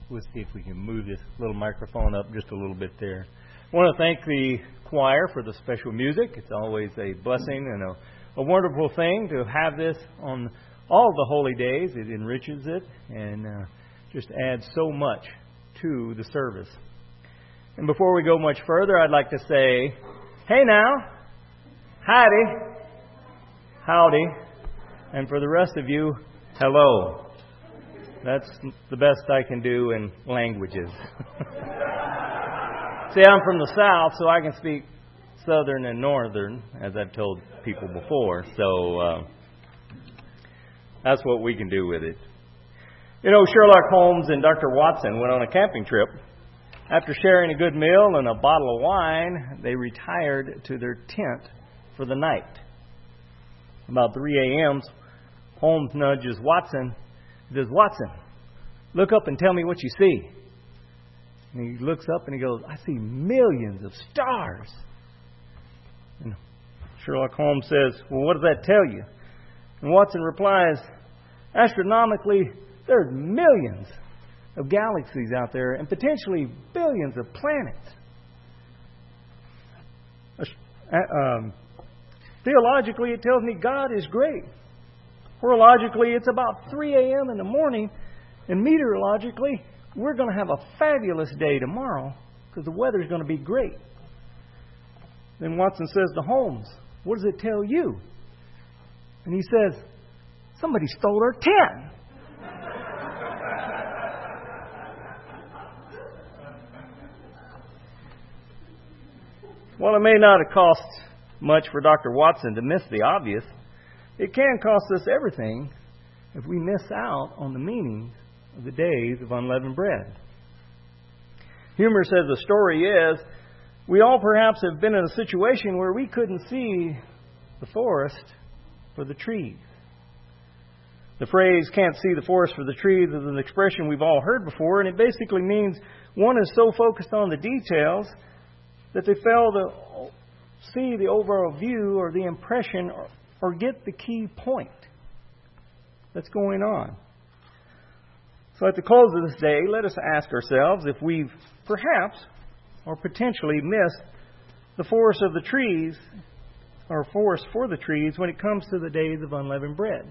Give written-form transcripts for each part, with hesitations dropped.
We'll see if we can move this little microphone up just a little bit there. I want to thank the choir for the special music. It's always a blessing and a wonderful thing to have this on all the holy days. It enriches it and just adds so much to the service. And before we go much further, I'd like to say, hey now, howdy, and for the rest of you, hello. That's the best I can do in languages. See, I'm from the South, so I can speak Southern and Northern, as I've told people before. So that's what we can do with it. You know, Sherlock Holmes and Dr. Watson went on a camping trip. After sharing a good meal and a bottle of wine, they retired to their tent for the night. About 3 a.m., Holmes nudges Watson. He says, Watson, look up and tell me what you see. And he looks up and he goes, I see millions of stars. And Sherlock Holmes says, well, what does that tell you? And Watson replies, astronomically, there's millions of galaxies out there and potentially billions of planets. Theologically, it tells me God is great. Horologically, it's about 3 a.m. in the morning. And meteorologically, we're going to have a fabulous day tomorrow because the weather's going to be great. Then Watson says to Holmes, what does it tell you? And he says, somebody stole our tent. While it may not have cost much for Dr. Watson to miss the obvious, it can cost us everything if we miss out on the meaning of the days of unleavened bread. Humor says the story is, we all perhaps have been in a situation where we couldn't see the forest for the trees. The phrase, can't see the forest for the trees, is an expression we've all heard before, and it basically means one is so focused on the details that they fail to see the overall view or the impression or get the key point that's going on. So at the close of this day, let us ask ourselves if we've perhaps or potentially missed the forest of the trees or forest for the trees when it comes to the days of unleavened bread.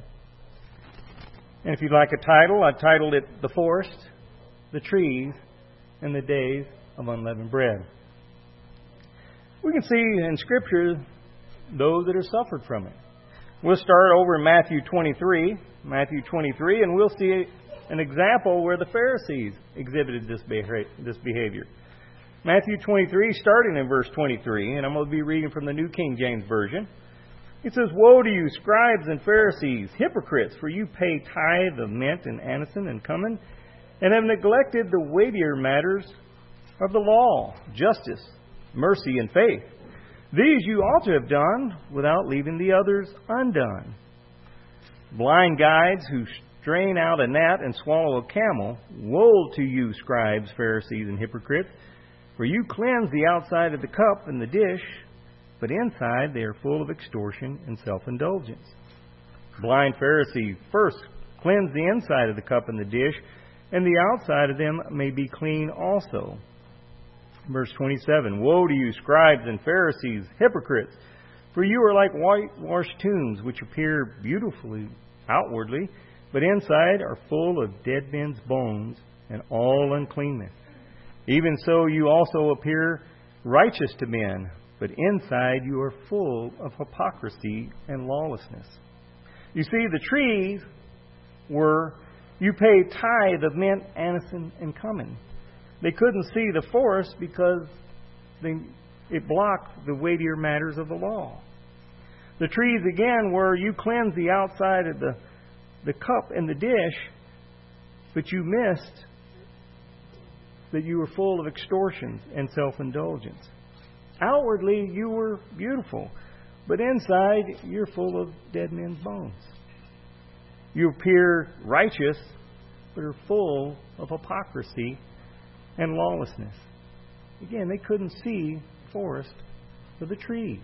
And if you'd like a title, I've titled it The Forest, the Trees, and the Days of Unleavened Bread. We can see in Scripture those that have suffered from it. We'll start over in Matthew 23, and we'll see an example where the Pharisees exhibited this behavior. Matthew 23, starting in verse 23, and I'm going to be reading from the New King James Version. It says, woe to you, scribes and Pharisees, hypocrites, for you pay tithe of mint and anise and cumin, and have neglected the weightier matters of the law, justice, mercy, and faith. These you ought to have done without leaving the others undone. Blind guides who strain out a gnat and swallow a camel, woe to you, scribes, Pharisees, and hypocrites, for you cleanse the outside of the cup and the dish, but inside they are full of extortion and self-indulgence. Blind Pharisee, first cleanse the inside of the cup and the dish, and the outside of them may be clean also. Verse 27, woe to you, scribes and Pharisees, hypocrites, for you are like whitewashed tombs, which appear beautifully outwardly, but inside are full of dead men's bones and all uncleanness. Even so you also appear righteous to men, but inside you are full of hypocrisy and lawlessness. You see, the trees were, you pay tithe of mint, anise, and cumin. They couldn't see the forest because it blocked the weightier matters of the law. The trees, again, were you cleanse the outside of the cup and the dish, but you missed that you were full of extortions and self-indulgence. Outwardly, you were beautiful, but inside, you're full of dead men's bones. You appear righteous, but are full of hypocrisy and lawlessness. Again, they couldn't see the forest for the trees.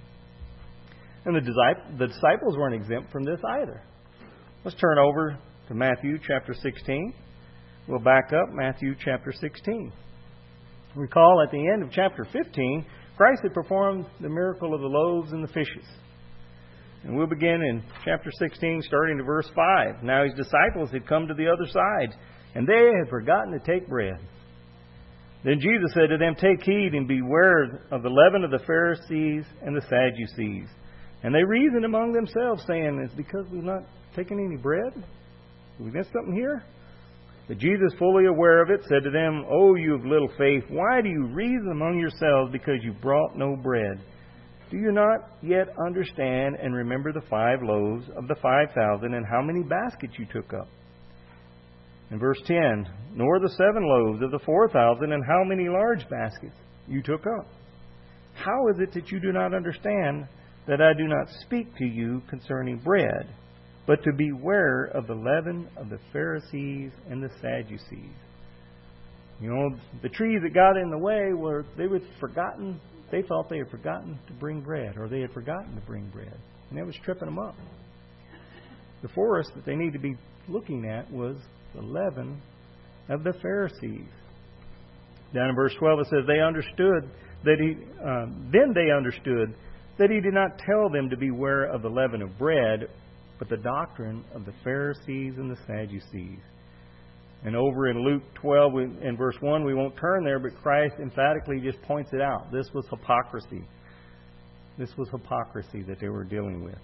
And the disciples weren't exempt from this either. Let's turn over to Matthew chapter 16. We'll back up Matthew chapter 16. Recall at the end of chapter 15, Christ had performed the miracle of the loaves and the fishes. And we'll begin in chapter 16, starting to verse 5. Now his disciples had come to the other side, and they had forgotten to take bread. Then Jesus said to them, "Take heed and beware of the leaven of the Pharisees and the Sadducees." And they reasoned among themselves, saying, "It's because we've not taken any bread? Did we miss something here?" But Jesus, fully aware of it, said to them, "O you of little faith, why do you reason among yourselves because you brought no bread? Do you not yet understand and remember the 5 loaves of the 5,000 and how many baskets you took up? In verse 10, nor the 7 loaves of the 4,000 and how many large baskets you took up? How is it that you do not understand that I do not speak to you concerning bread, but to beware of the leaven of the Pharisees and the Sadducees?" You know, the trees that got in the way were, they thought they had forgotten to bring bread, or they had forgotten to bring bread. And that was tripping them up. The forest that they need to be looking at was the leaven of the Pharisees. Down in verse 12 it says, then they understood that he did not tell them to beware of the leaven of bread, but the doctrine of the Pharisees and the Sadducees. And over in Luke 12, in verse 1, we won't turn there, but Christ emphatically just points it out. This was hypocrisy. This was hypocrisy that they were dealing with.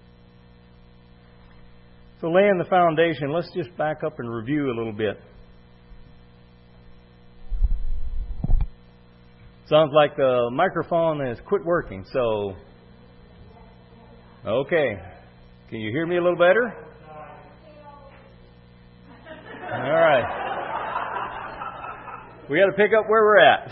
So laying the foundation, let's just back up and review a little bit. Sounds like the microphone has quit working, so... Okay. Can you hear me a little better? All right. We got to pick up where we're at.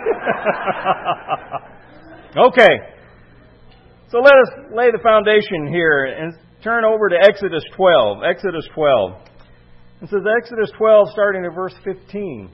Okay. So let us lay the foundation here and turn over to Exodus 12. Exodus 12. It says Exodus 12 starting at verse 15.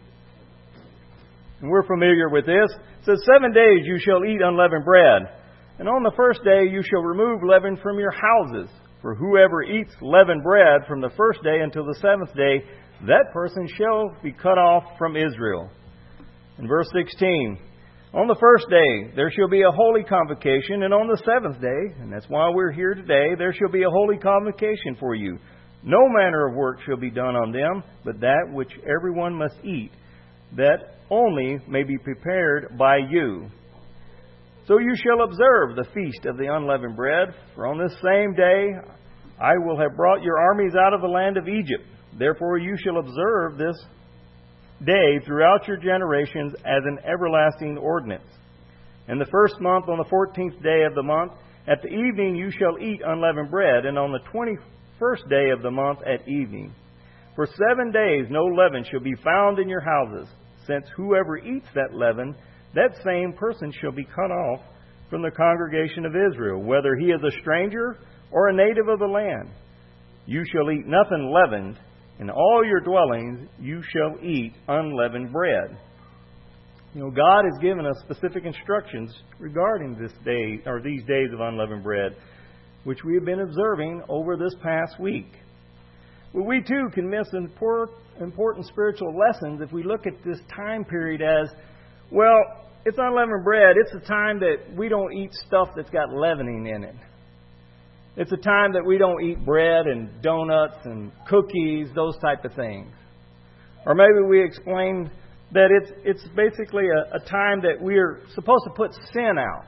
And we're familiar with this. It says, 7 days you shall eat unleavened bread. And on the first day you shall remove leaven from your houses. For whoever eats leavened bread from the first day until the 7th day, that person shall be cut off from Israel. In verse 16, on the first day there shall be a holy convocation, and on the 7th day, and that's why we're here today, there shall be a holy convocation for you. No manner of work shall be done on them, but that which everyone must eat, that only may be prepared by you. So you shall observe the feast of the unleavened bread, for on this same day I will have brought your armies out of the land of Egypt. Therefore you shall observe this day throughout your generations as an everlasting ordinance. In the first month, on the 14th day of the month, at the evening you shall eat unleavened bread, and on the 21st day of the month at evening. For 7 days no leaven shall be found in your houses, since whoever eats that leaven, that same person shall be cut off from the congregation of Israel, whether he is a stranger or a native of the land. You shall eat nothing leavened. In all your dwellings you shall eat unleavened bread. You know, God has given us specific instructions regarding this day, or these days of unleavened bread, which we have been observing over this past week. Well, we too can miss important spiritual lessons if we look at this time period as, well, it's unleavened bread. It's a time that we don't eat stuff that's got leavening in it. It's a time that we don't eat bread and donuts and cookies, those type of things. Or maybe we explain that it's basically a time that we're supposed to put sin out.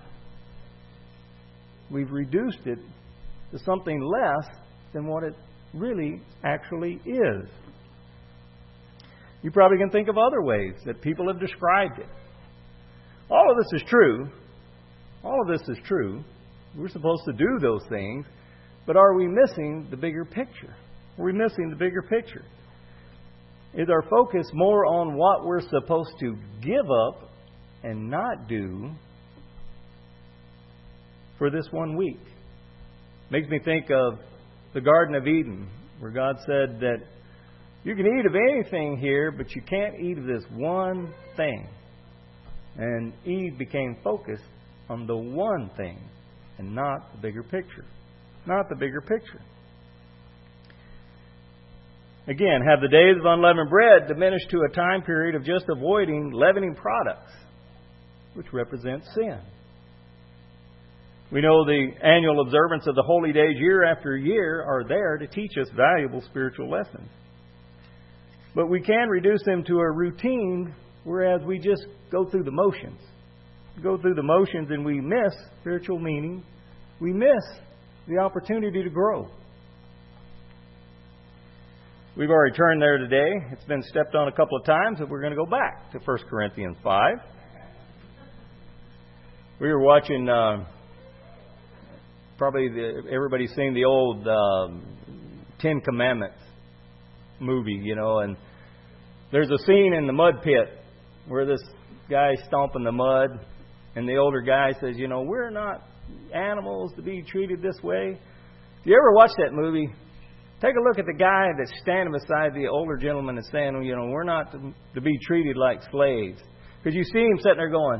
We've reduced it to something less than what it really actually is. You probably can think of other ways that people have described it. All of this is true. All of this is true. We're supposed to do those things. But are we missing the bigger picture? Are we missing the bigger picture? Is our focus more on what we're supposed to give up and not do for this 1 week? Makes me think of the Garden of Eden, where God said that you can eat of anything here, but you can't eat of this one thing. And Eve became focused on the one thing and not the bigger picture. Not the bigger picture. Again, have the days of unleavened bread diminished to a time period of just avoiding leavening products, which represents sin. We know the annual observance of the holy days year after year are there to teach us valuable spiritual lessons. But we can reduce them to a routine, whereas we just go through the motions. We go through the motions and we miss spiritual meaning. We miss the opportunity to grow. We've already turned there today. It's been stepped on a couple of times, and we're going to go back to 1 Corinthians 5. We were watching, everybody's seen the old Ten Commandments movie, and there's a scene in the mud pit where this guy's stomping the mud, and the older guy says, we're not animals to be treated this way. If you ever watch that movie, take a look at the guy that's standing beside the older gentleman and saying, we're not to be treated like slaves. Because you see him sitting there going,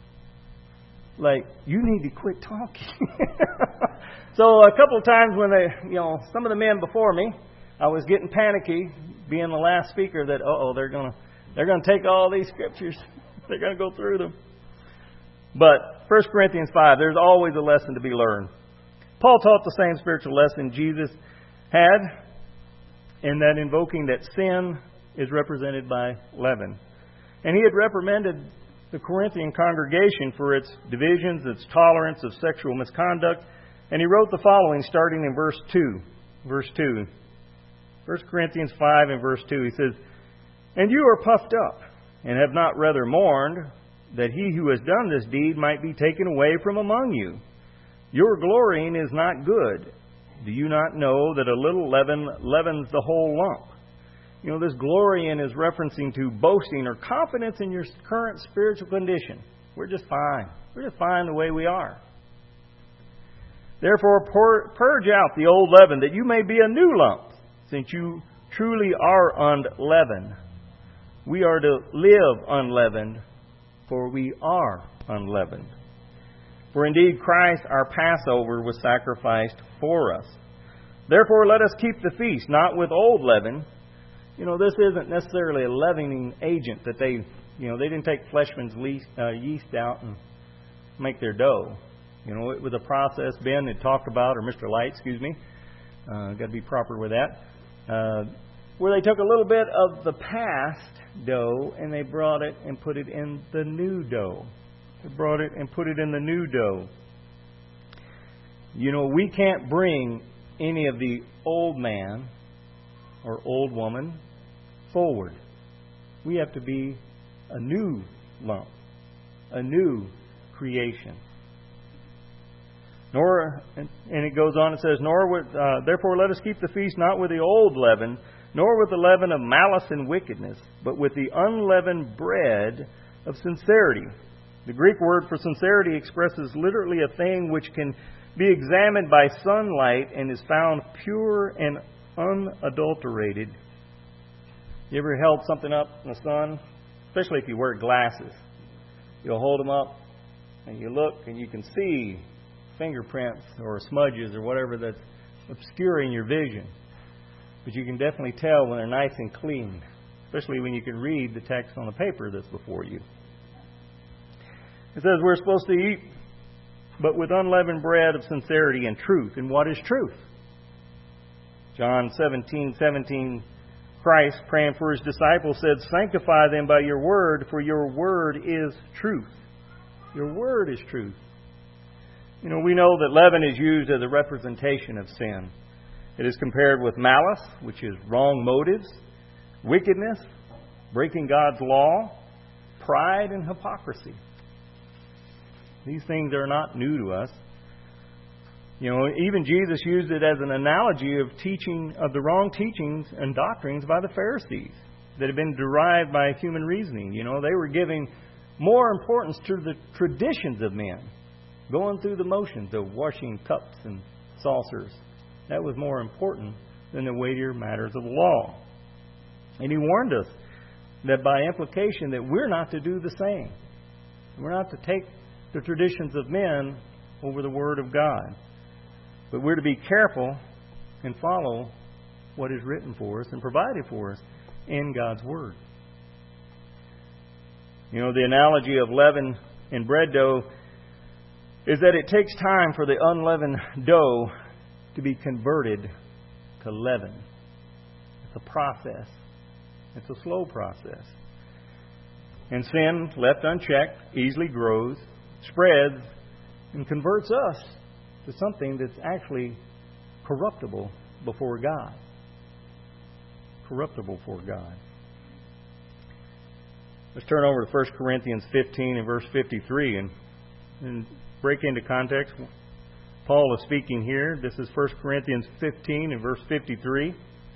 you need to quit talking. So a couple of times when some of the men before me, I was getting panicky, being the last speaker, that they're going to take all these scriptures, they're going to go through them. But 1 Corinthians 5, there's always a lesson to be learned. Paul taught the same spiritual lesson Jesus had, in that invoking that sin is represented by leaven. And he had reprimanded the Corinthian congregation for its divisions, its tolerance of sexual misconduct. And he wrote the following, starting in verse 2. Verse 2. 1 Corinthians 5 and verse 2, he says, "And you are puffed up, and have not rather mourned, that he who has done this deed might be taken away from among you. Your glorying is not good. Do you not know that a little leaven leavens the whole lump?" This glorying is referencing to boasting or confidence in your current spiritual condition. We're just fine. We're just fine the way we are. "Therefore, purge out the old leaven, that you may be a new lump, since you truly are unleavened. We are to live unleavened, for we are unleavened. For indeed Christ, our Passover, was sacrificed for us. Therefore let us keep the feast, not with old leaven." This isn't necessarily a leavening agent that they didn't take Fleshman's yeast out and make their dough. It was a process Ben had talked about, or Mr. Light, got to be proper with that, where they took a little bit of the past dough and they brought it and put it in the new dough. They brought it and put it in the new dough. We can't bring any of the old man or old woman forward. We have to be a new lump, a new creation. And it goes on, it says, "Therefore let us keep the feast not with the old leaven, nor with the leaven of malice and wickedness, but with the unleavened bread of sincerity." The Greek word for sincerity expresses literally a thing which can be examined by sunlight and is found pure and unadulterated. You ever held something up in the sun? Especially if you wear glasses. You'll hold them up and you look and you can see fingerprints or smudges or whatever that's obscuring your vision. But you can definitely tell when they're nice and clean, especially when you can read the text on the paper that's before you. It says we're supposed to eat, but with unleavened bread of sincerity and truth. And what is truth? John 17:17, Christ, praying for His disciples, said, "Sanctify them by your word, for your word is truth." Your word is truth. We know that leaven is used as a representation of sin. It is compared with malice, which is wrong motives, wickedness, breaking God's law, pride, and hypocrisy. These things are not new to us. Even Jesus used it as an analogy of the wrong teachings and doctrines by the Pharisees that had been derived by human reasoning. They were giving more importance to the traditions of men, going through the motions of washing cups and saucers. That was more important than the weightier matters of the law. And He warned us that by implication that we're not to do the same. We're not to take the traditions of men over the Word of God. But we're to be careful and follow what is written for us and provided for us in God's Word. You know, the analogy of leaven in bread dough is that it takes time for the unleavened dough to be converted to leaven. It's a process. It's a slow process. And sin, left unchecked, easily grows, spreads, and converts us to something that's actually corruptible before God. Corruptible before God. Let's turn over to 1 Corinthians 15 and verse 53 and break into context. Paul is speaking here. This is 1 Corinthians 15 and verse 53.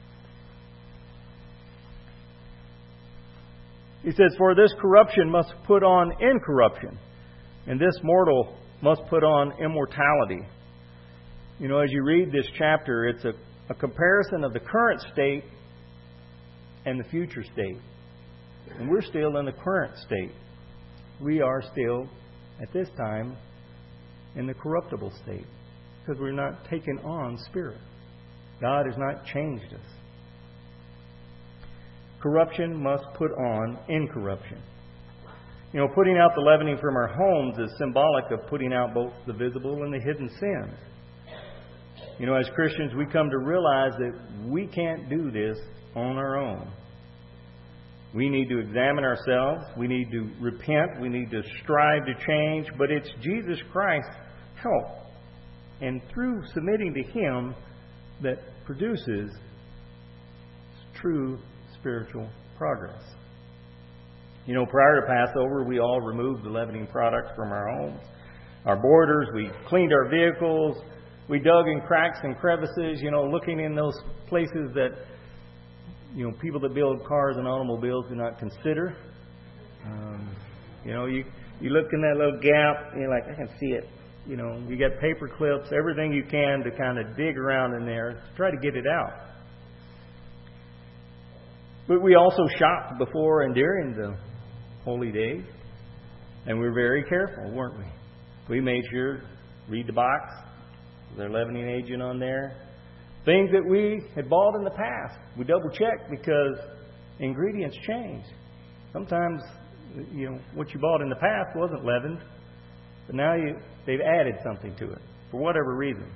He says, "For this corruption must put on incorruption, and this mortal must put on immortality." You know, as you read this chapter, it's a comparison of the current state and the future state. And we're still in the current state. We are still, at this time, in the corruptible state because we're not taking on spirit. God has not changed us. Corruption must put on incorruption. You know, putting out the leavening from our homes is symbolic of putting out both the visible and the hidden sins. You know, as Christians, we come to realize that we can't do this on our own. We need to examine ourselves. We need to repent. We need to strive to change. But it's Jesus Christ's help and through submitting to Him that produces true spiritual progress. You know, prior to Passover, we all removed the leavening products from our homes, our borders. We cleaned our vehicles. We dug in cracks and crevices, you know, looking in those places that, you know, people that build cars and automobiles do not consider. You know, you look in that little gap and you're like, I can see it. You know, you got paper clips, everything you can to kind of dig around in there to try to get it out. But we also shopped before and during the holy days. And we were very careful, weren't we? We made sure, read the box, is there leavening agent on there? Things that we had bought in the past, we double-checked because ingredients change. Sometimes, you know, what you bought in the past wasn't leavened, but now they've added something to it for whatever reason.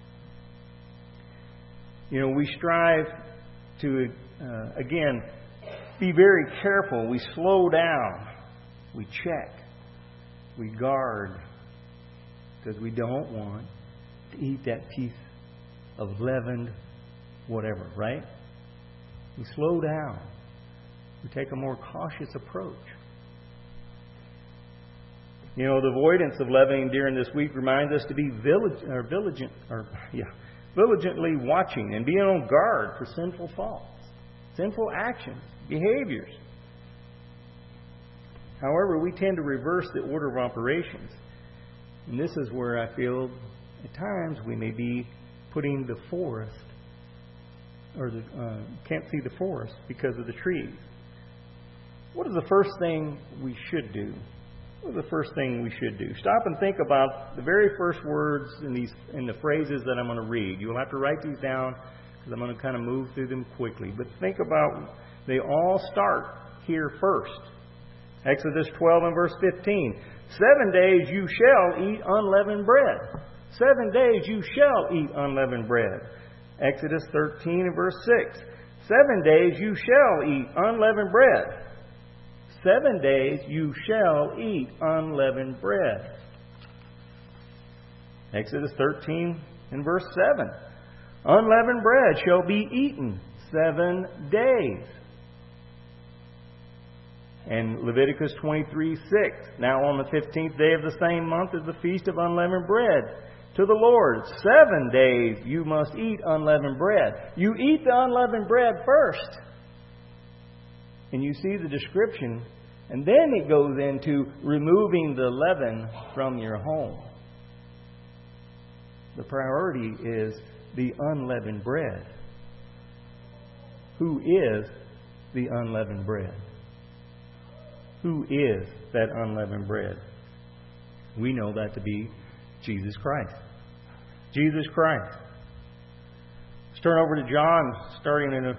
You know, we strive to, again, be very careful. We slow down. We check. We guard because we don't want to eat that piece of leavened whatever, right? We slow down. We take a more cautious approach. You know, the avoidance of leavening during this week reminds us to be diligently watching and being on guard for sinful thoughts, sinful actions, behaviors. However, we tend to reverse the order of operations. And this is where I feel at times we may be putting the forest, or can't see the forest because of the trees. What is the first thing we should do? What is the first thing we should do? Stop and think about the very first words in the phrases that I'm going to read. You'll have to write these down because I'm going to kind of move through them quickly. But think about, they all start here first. Exodus 12 and verse 15. 7 days you shall eat unleavened bread. 7 days you shall eat unleavened bread. Exodus 13 and verse 6. 7 days you shall eat unleavened bread. 7 days you shall eat unleavened bread. Exodus 13 and verse 7. Unleavened bread shall be eaten 7 days. And Leviticus 23:6. Now on the 15th day of the same month is the feast of unleavened bread to the Lord. 7 days you must eat unleavened bread. You eat the unleavened bread first. And you see the description. And then it goes into removing the leaven from your home. The priority is the unleavened bread. Who is the unleavened bread? Who is that unleavened bread? We know that to be Jesus Christ. Jesus Christ. Let's turn over to John, starting in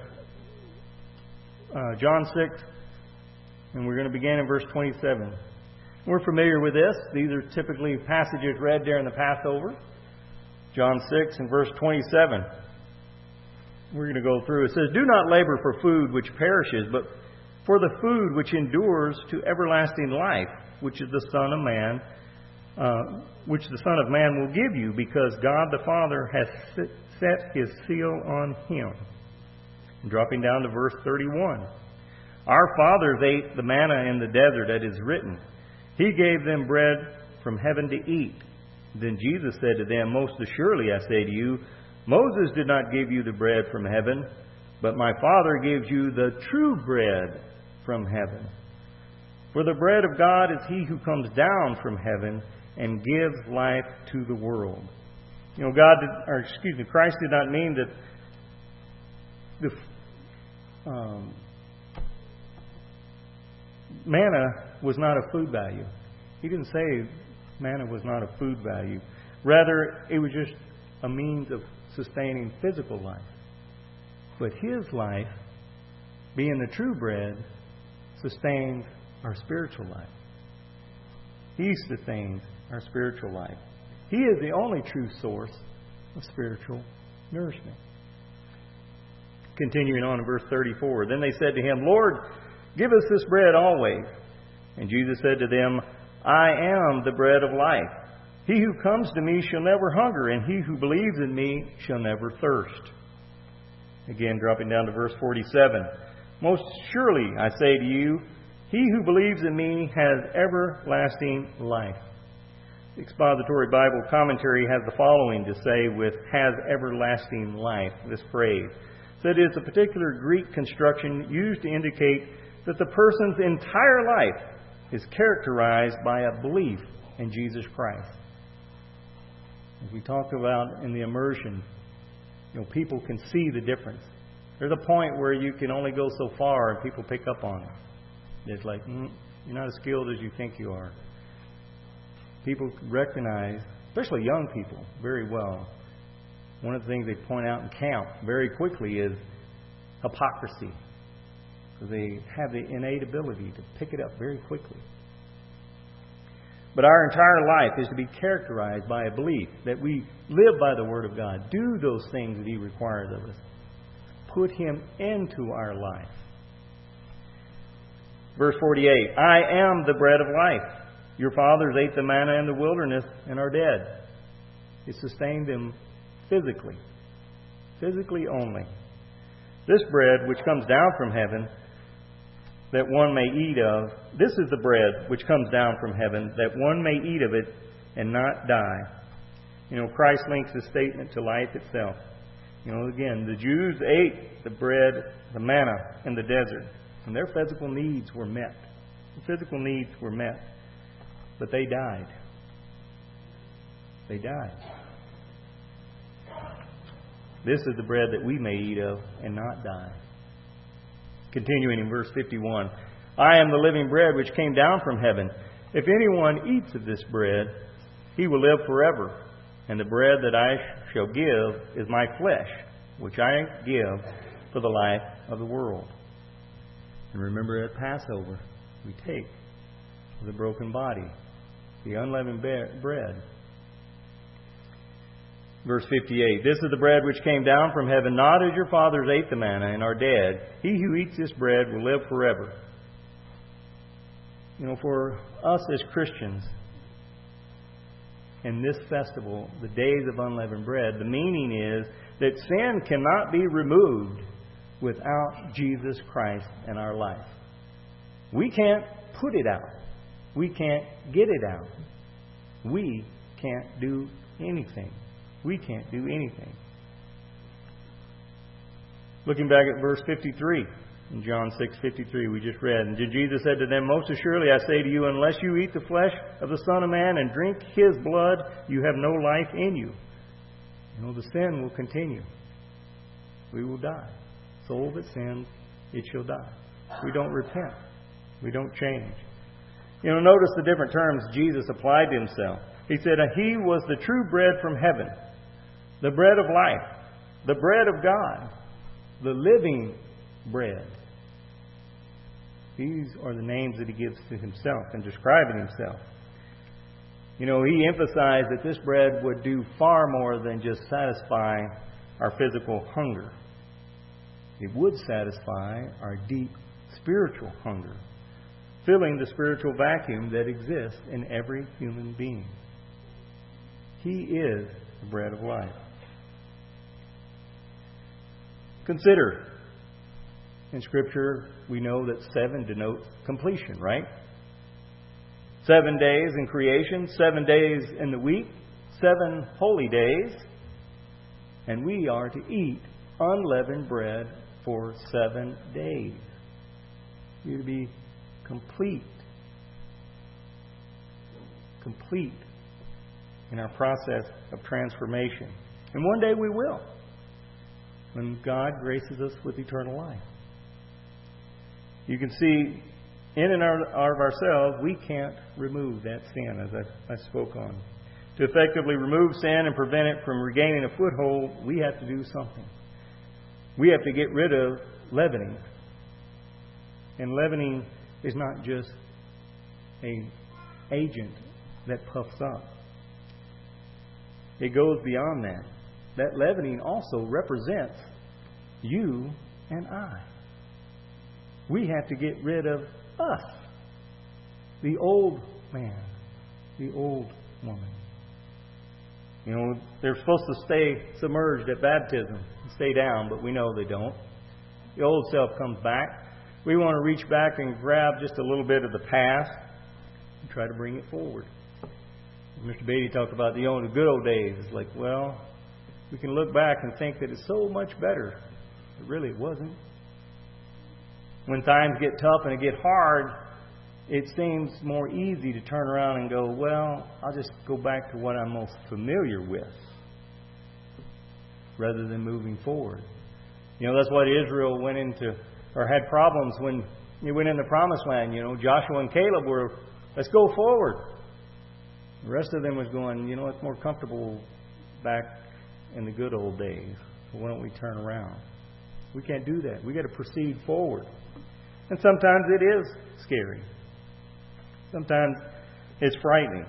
John 6, and we're going to begin in verse 27. We're familiar with this. These are typically passages read during the Passover. John 6 and verse 27. We're going to go through. It says, "Do not labor for food which perishes, but for the food which endures to everlasting life, which is the Son of Man, which the Son of Man will give you, because God the Father has set His seal on Him." And dropping down to verse 31. "Our fathers ate the manna in the desert, as is written. He gave them bread from heaven to eat. Then Jesus said to them, Most assuredly I say to you, Moses did not give you the bread from heaven, but my Father gives you the true bread from heaven. For the bread of God is He who comes down from heaven and gives life to the world." You know, Christ did not mean that the manna was not of food value. He didn't say manna was not of food value. Rather, it was just a means of sustaining physical life. But His life, being the true bread, sustains our spiritual life. He sustains our spiritual life. He is the only true source of spiritual nourishment. Continuing on in verse 34. "Then they said to Him, Lord, give us this bread always. And Jesus said to them, I am the bread of life. He who comes to me shall never hunger, and he who believes in me shall never thirst." Again, dropping down to verse 47. "Most surely I say to you, he who believes in me has everlasting life." The Expository Bible Commentary has the following to say with "has everlasting life," this phrase. So it is a particular Greek construction used to indicate that the person's entire life is characterized by a belief in Jesus Christ. As we talked about in the immersion, people can see the difference. There's a point where you can only go so far and people pick up on it. It's like, you're not as skilled as you think you are. People recognize, especially young people, very well. One of the things they point out in camp very quickly is hypocrisy. Because they have the innate ability to pick it up very quickly. But our entire life is to be characterized by a belief that we live by the Word of God, do those things that He requires of us, put Him into our life. Verse 48, "I am the bread of life. Your fathers ate the manna in the wilderness and are dead." It sustained them physically only. "This bread which comes down from heaven, that one may eat of, this is the bread which comes down from heaven, that one may eat of it and not die." Christ links the statement to life itself. Again, the Jews ate the bread, the manna, in the desert, and their physical needs were met. But they died. This is the bread that we may eat of and not die. Continuing in verse 51. "I am the living bread which came down from heaven. If anyone eats of this bread, he will live forever. And the bread that I shall give is my flesh, which I give for the life of the world." And remember, at Passover, we take the broken body, the unleavened bread. Verse 58, "This is the bread which came down from heaven, not as your fathers ate the manna and are dead. He who eats this bread will live forever." For us as Christians, in this festival, the days of unleavened bread, the meaning is that sin cannot be removed without Jesus Christ in our life. We can't put it out. We can't get it out. We can't do anything. Looking back at verse 53, in John 6:53, we just read, "And Jesus said to them, Most assuredly I say to you, unless you eat the flesh of the Son of Man and drink His blood, you have no life in you." The sin will continue. We will die. Soul that sins, it shall die. We don't repent. We don't change. Notice the different terms Jesus applied to Himself. He said, "He was the true bread from heaven, the bread of life." the bread of God, the living bread. These are the names that He gives to Himself in describing Himself. You know, He emphasized that this bread would do far more than just satisfy our physical hunger. It would satisfy our deep spiritual hunger, filling the spiritual vacuum that exists in every human being. He is the bread of life. Consider, in Scripture, we know that 7 denotes completion, right? 7 days in creation, 7 days in the week, 7 holy days, and we are to eat unleavened bread for 7 days. We are to be complete in our process of transformation. And one day we will, when God graces us with eternal life. You can see, in and out of ourselves, we can't remove that sin, as I spoke on. To effectively remove sin and prevent it from regaining a foothold, we have to do something. We have to get rid of leavening. And leavening is not just an agent that puffs up. It goes beyond that. That leavening also represents you and I. We have to get rid of us. The old man. The old woman. You know, they're supposed to stay submerged at baptism, stay down, but we know they don't. The old self comes back. We want to reach back and grab just a little bit of the past and try to bring it forward. Mr. Beatty talked about the good old days. It's like, well, we can look back and think that it's so much better. But really, it wasn't. When times get tough and it get hard, it seems more easy to turn around and go, well, I'll just go back to what I'm most familiar with, rather than moving forward. You know, that's what Israel went into, or had problems when they went into the Promised Land. You know, Joshua and Caleb were, let's go forward. The rest of them was going, you know, it's more comfortable back in the good old days. So why don't we turn around? We can't do that. We got to proceed forward. And sometimes it is scary. Sometimes it's frightening.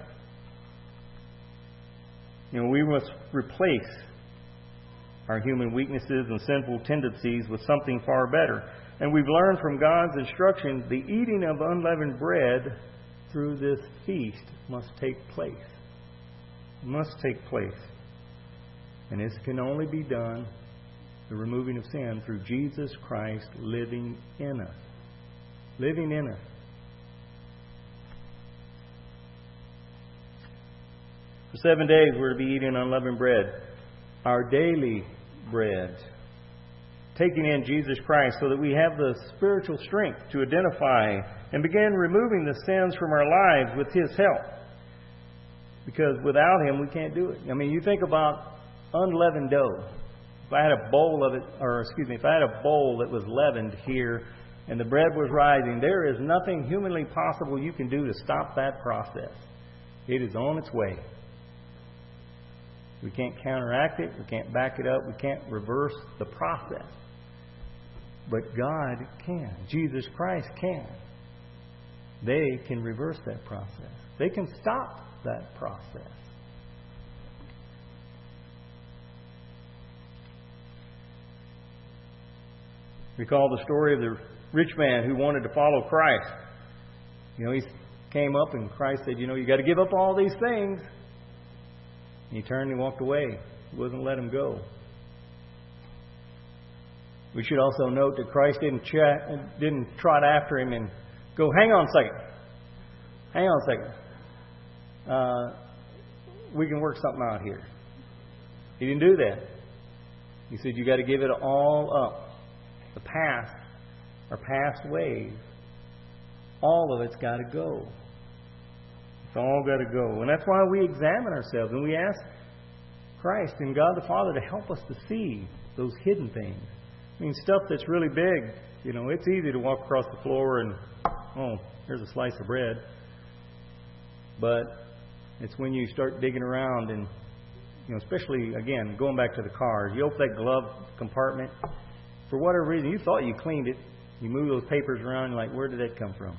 You know, we must replace our human weaknesses and sinful tendencies with something far better. And we've learned from God's instructions the eating of unleavened bread through this feast must take place. It must take place. And this can only be done, the removing of sin, through Jesus Christ living in us. Living in us. For 7 days we're to be eating unleavened bread, our daily bread, taking in Jesus Christ so that we have the spiritual strength to identify and begin removing the sins from our lives with His help. Because without Him we can't do it. I mean, you think about unleavened dough. If I had a bowl of it, if I had a bowl that was leavened here and the bread was rising, there is nothing humanly possible you can do to stop that process. It is on its way. We can't counteract it. We can't back it up. We can't reverse the process. But God can. Jesus Christ can. They can reverse that process. They can stop that process. Recall the story of the rich man who wanted to follow Christ. You know, he came up and Christ said, you know, you got to give up all these things. And he turned and walked away. He wasn't let him go. We should also note that Christ didn't trot after him and go, hang on a second. Hang on a second. We can work something out here. He didn't do that. He said, you got to give it all up. The past, our past ways, all of it's got to go. It's all got to go. And that's why we examine ourselves and we ask Christ and God the Father to help us to see those hidden things. I mean, stuff that's really big. You know, it's easy to walk across the floor and, oh, here's a slice of bread. But it's when you start digging around and especially, again, going back to the cars. You open that glove compartment. For whatever reason, you thought you cleaned it. You move those papers around, you're like, where did that come from?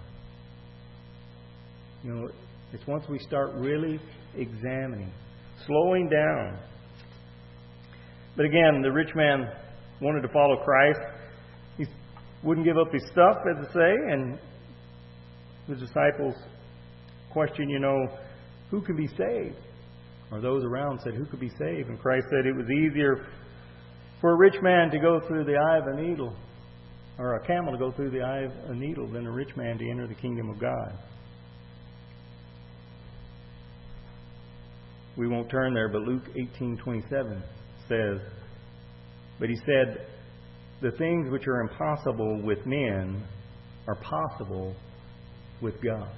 It's once we start really examining, slowing down. But again, the rich man wanted to follow Christ. He wouldn't give up his stuff, as I say, and the disciples questioned, who can be saved? Or those around said, who could be saved? And Christ said it was easier for a rich man to go through the eye of a needle, or a camel to go through the eye of a needle, than a rich man to enter the kingdom of God. We won't turn there, but Luke 18:27 says, but he said, the things which are impossible with men are possible with God.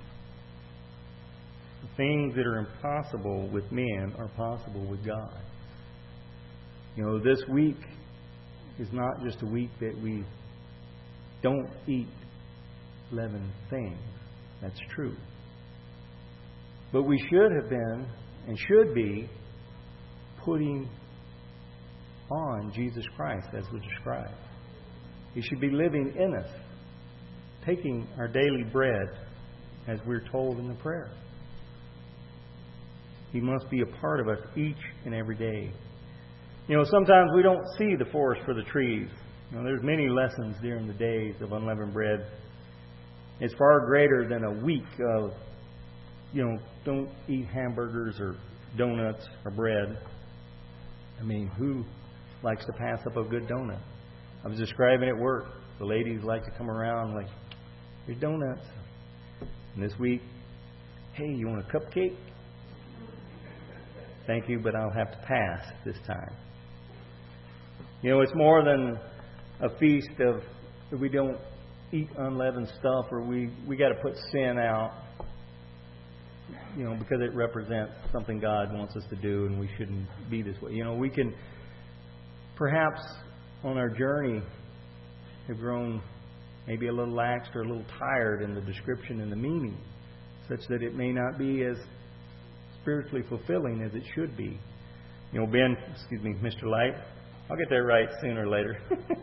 The things that are impossible with men are possible with God. This week is not just a week that we don't eat leavened things. That's true. But we should have been and should be putting on Jesus Christ as was described. He should be living in us, taking our daily bread as we're told in the prayer. He must be a part of us each and every day. Sometimes we don't see the forest for the trees. There's many lessons during the days of unleavened bread. It's far greater than a week of, don't eat hamburgers or donuts or bread. Who likes to pass up a good donut? I was describing at work. The ladies like to come around like, here's donuts. And this week, hey, you want a cupcake? Thank you, but I'll have to pass this time. It's more than a feast of we don't eat unleavened stuff, or we got to put sin out, because it represents something God wants us to do, and we shouldn't be this way. We can perhaps on our journey have grown maybe a little lax or a little tired in the description and the meaning, such that it may not be as spiritually fulfilling as it should be. Mr. Light, I'll get that right sooner or later.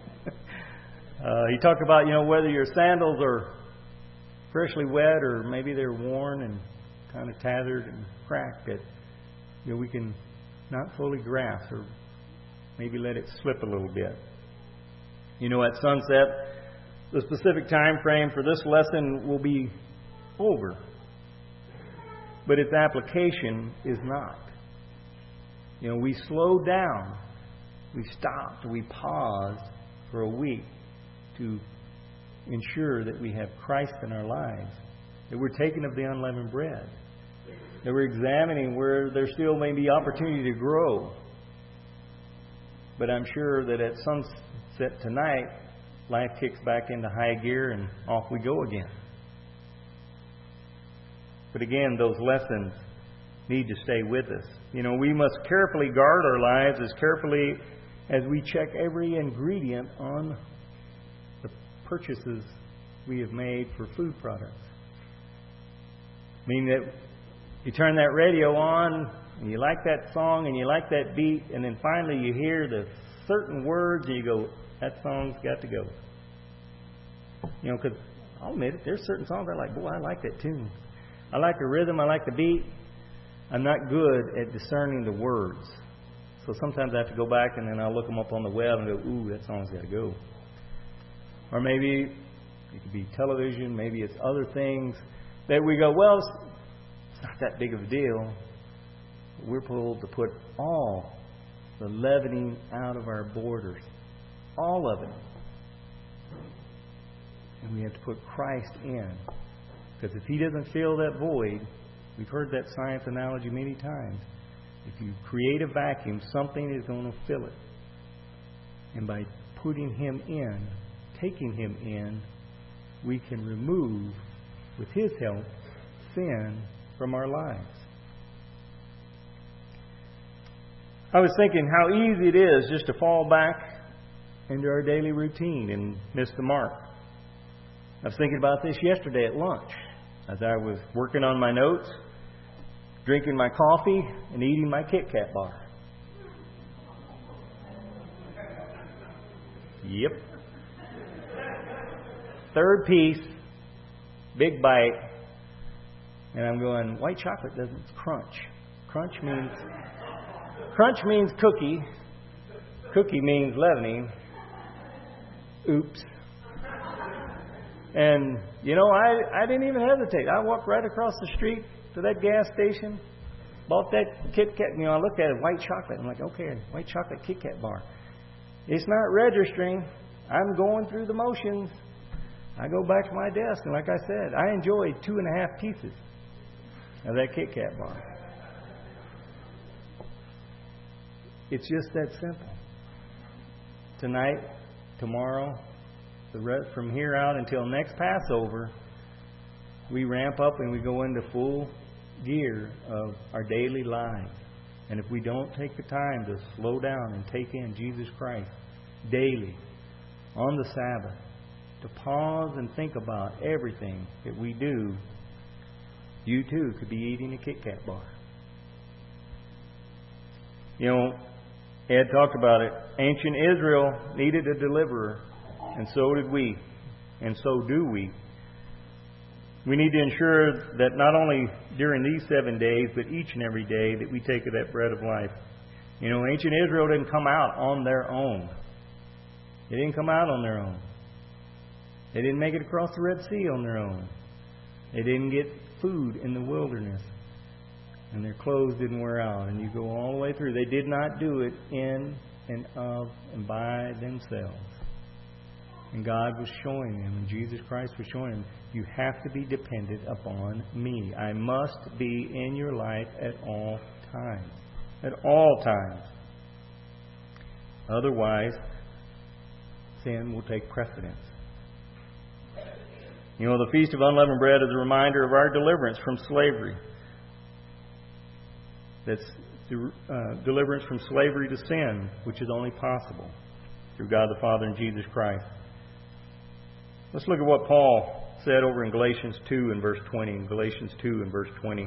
He talked about, whether your sandals are freshly wet or maybe they're worn and kind of tattered and cracked, that we can not fully grasp or maybe let it slip a little bit. At sunset, the specific time frame for this lesson will be over, but its application is not. We slowed down, we stopped, we paused for a week to ensure that we have Christ in our lives, that we're taking of the unleavened bread, that we're examining where there still may be opportunity to grow. But I'm sure that at sunset tonight, life kicks back into high gear and off we go again. But again, those lessons need to stay with us. We must carefully guard our lives as carefully as we check every ingredient on the purchases we have made for food products. That you turn that radio on, and you like that song, and you like that beat, and then finally you hear the certain words, and you go, that song's got to go. Because I'll admit it, there's certain songs I like. Boy, I like that tune. I like the rhythm, I like the beat. I'm not good at discerning the words. So sometimes I have to go back and then I'll look them up on the web and go, ooh, that song's got to go. Or maybe it could be television, maybe it's other things that we go, well, it's not that big of a deal. We're told to put all the leavening out of our borders. All of it. And we have to put Christ in. Because if He doesn't fill that void, we've heard that science analogy many times. If you create a vacuum, something is going to fill it. And by putting Him in, taking Him in, we can remove, with His help, sin from our lives. I was thinking how easy it is just to fall back into our daily routine and miss the mark. I was thinking about this yesterday at lunch as I was working on my notes. drinking my coffee and eating my Kit Kat bar. Yep. Third piece, big bite, and I'm going, white chocolate doesn't crunch. Crunch means cookie. Cookie means leavening. Oops. And, I didn't even hesitate. I walked right across the street to that gas station, bought that Kit Kat. I looked at it, white chocolate. I'm like, okay, white chocolate Kit Kat bar. It's not registering. I'm going through the motions. I go back to my desk, and like I said, I enjoyed 2.5 pieces of that Kit Kat bar. It's just that simple. Tonight, tomorrow, from here out until next Passover, we ramp up and we go into full gear of our daily lives. And if we don't take the time to slow down and take in Jesus Christ daily, on the Sabbath, to pause and think about everything that we do, you too could be eating a Kit Kat bar. Ed talked about it. Ancient Israel needed a deliverer, and so did we, and so do we. We need to ensure that not only during these 7 days, but each and every day that we take of that bread of life. Ancient Israel didn't come out on their own. They didn't come out on their own. They didn't make it across the Red Sea on their own. They didn't get food in the wilderness. And their clothes didn't wear out. And you go all the way through. They did not do it in and of and by themselves. And God was showing them, and Jesus Christ was showing them, you have to be dependent upon me. I must be in your life at all times. At all times. Otherwise, sin will take precedence. The Feast of Unleavened Bread is a reminder of our deliverance from slavery. That's deliverance from slavery to sin, which is only possible through God the Father and Jesus Christ. Let's look at what Paul said over in Galatians 2 and verse 20. Galatians 2 and verse 20.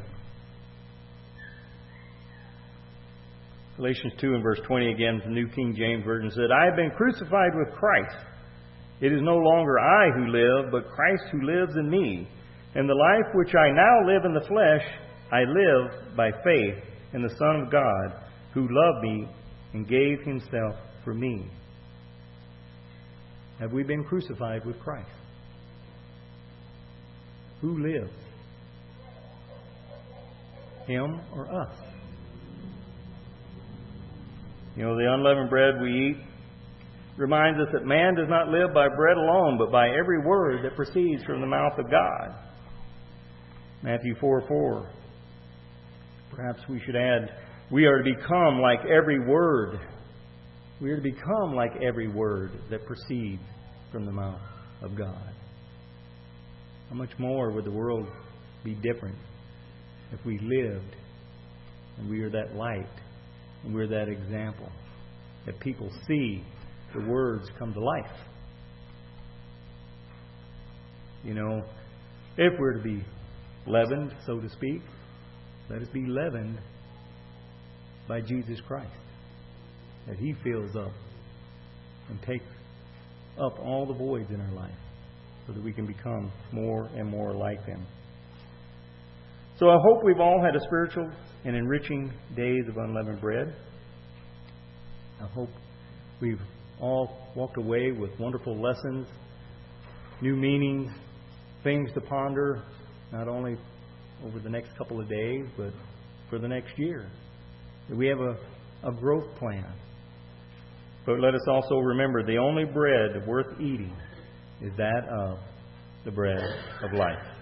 Galatians 2 and verse 20 again from the New King James Version said, I have been crucified with Christ. It is no longer I who live, but Christ who lives in me. And the life which I now live in the flesh, I live by faith in the Son of God, who loved me and gave himself for me. Have we been crucified with Christ? Who lives? Him or us? The unleavened bread we eat reminds us that man does not live by bread alone, but by every word that proceeds from the mouth of God. Matthew 4:4. Perhaps we should add, we are to become like every word. We are to become like every word that proceeds from the mouth of God. How much more would the world be different if we lived and we are that light and we're that example, that people see the words come to life? If we're to be leavened, so to speak, let us be leavened by Jesus Christ, that He fills up and takes up all the voids in our life so that we can become more and more like Him. So I hope we've all had a spiritual and enriching days of unleavened bread. I hope we've all walked away with wonderful lessons, new meanings, things to ponder, not only over the next couple of days, but for the next year. That we have a growth plan. But let us also remember the only bread worth eating is that of the bread of life.